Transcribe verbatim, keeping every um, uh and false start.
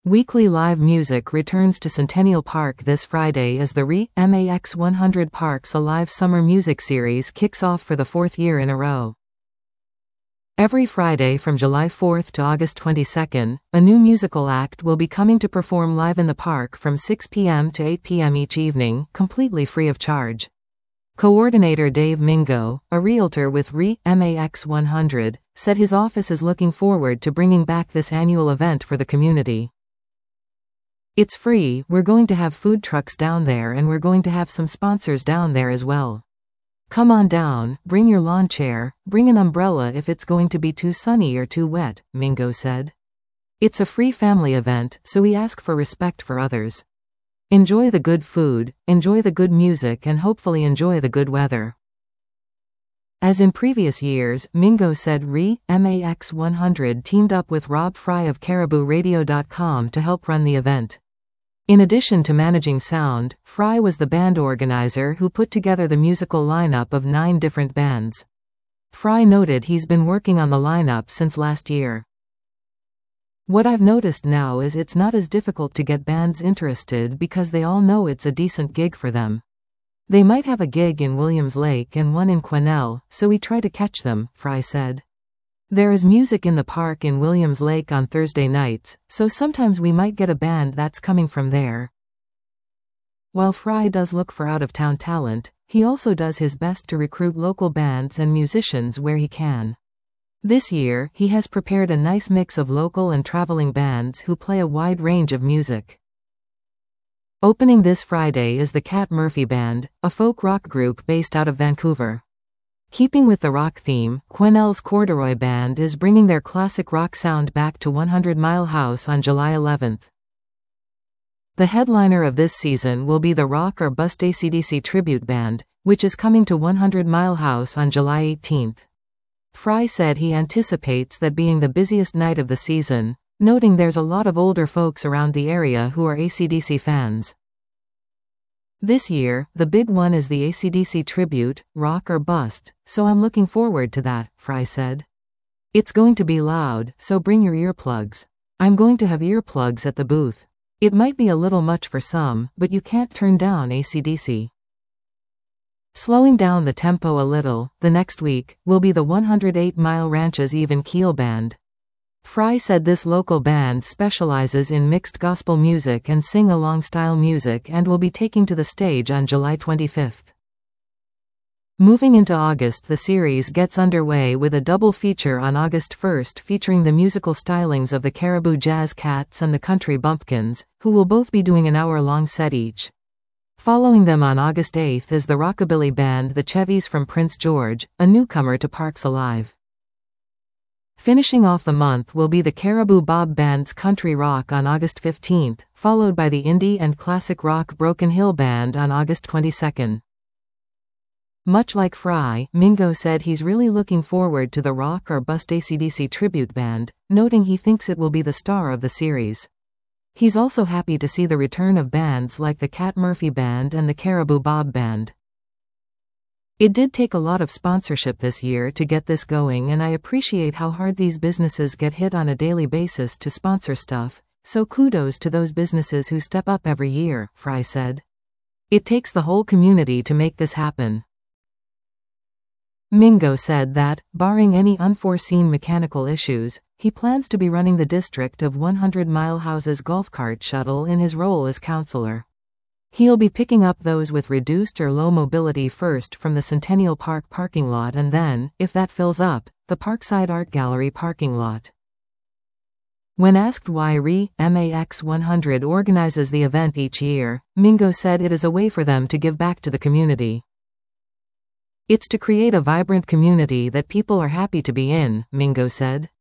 Weekly live music returns to Centennial Park this Friday as the R E M A X one hundred Parks Alive Summer Music Series kicks off for the fourth year in a row. Every Friday from July fourth to August twenty-second, a new musical act will be coming to perform live in the park from six p m to eight p m each evening, completely free of charge. Coordinator Dave Mingo, a realtor with R E M A X one hundred, said his office is looking forward to bringing back this annual event for the community. It's free, we're going to have food trucks down there and we're going to have some sponsors down there as well. Come on down, bring your lawn chair, bring an umbrella if it's going to be too sunny or too wet, Mingo said. It's a free family event, so we ask for respect for others. Enjoy the good food, enjoy the good music and hopefully enjoy the good weather. As in previous years, Mingo said R E M A X one hundred teamed up with Rob Fry of Caribou Radio dot com to help run the event. In addition to managing sound, Fry was the band organizer who put together the musical lineup of nine different bands. Fry noted he's been working on the lineup since last year. What I've noticed now is it's not as difficult to get bands interested because they all know it's a decent gig for them. They might have a gig in Williams Lake and one in Quesnel, so we try to catch them, Fry said. There is music in the park in Williams Lake on Thursday nights, so sometimes we might get a band that's coming from there. While Fry does look for out-of-town talent, he also does his best to recruit local bands and musicians where he can. This year, he has prepared a nice mix of local and traveling bands who play a wide range of music. Opening this Friday is the Cat Murphy Band, a folk rock group based out of Vancouver. Keeping with the rock theme, Quesnel's Corduroy Band is bringing their classic rock sound back to one hundred Mile House on July eleventh. The headliner of this season will be the Rock or Bust A C D C Tribute Band, which is coming to one hundred Mile House on July eighteenth. Fry said he anticipates that being the busiest night of the season, noting there's a lot of older folks around the area who are A C D C fans. This year, the big one is the A C D C Tribute, Rock or Bust, so I'm looking forward to that, Fry said. It's going to be loud, so bring your earplugs. I'm going to have earplugs at the booth. It might be a little much for some, but you can't turn down A C D C. Slowing down the tempo a little, the next week, will be the one hundred eight Mile Ranch's Even Keel Band. Fry said this local band specializes in mixed gospel music and sing-along style music and will be taking to the stage on July twenty-fifth. Moving into August, the series gets underway with a double feature on August first featuring the musical stylings of the Caribou Jazz Cats and the Country Bumpkins, who will both be doing an hour-long set each. Following them on August eighth is the rockabilly band The Chevies from Prince George, a newcomer to Parks Alive. Finishing off the month will be the Caribou Bob Band's Country Rock on August fifteenth, followed by the indie and classic rock Broken Hill Band on August twenty-second. Much like Fry, Mingo said he's really looking forward to the Rock or Bust A C D C Tribute Band, noting he thinks it will be the star of the series. He's also happy to see the return of bands like the Cat Murphy Band and the Caribou Bob Band. It did take a lot of sponsorship this year to get this going, and I appreciate how hard these businesses get hit on a daily basis to sponsor stuff, so kudos to those businesses who step up every year, Fry said. It takes the whole community to make this happen. Mingo said that, barring any unforeseen mechanical issues, he plans to be running the District of one hundred Mile House's golf cart shuttle in his role as counselor. He'll be picking up those with reduced or low mobility first from the Centennial Park parking lot and then, if that fills up, the Parkside Art Gallery parking lot. When asked why R E M A X one hundred organizes the event each year, Mingo said it is a way for them to give back to the community. It's to create a vibrant community that people are happy to be in, Mingo said.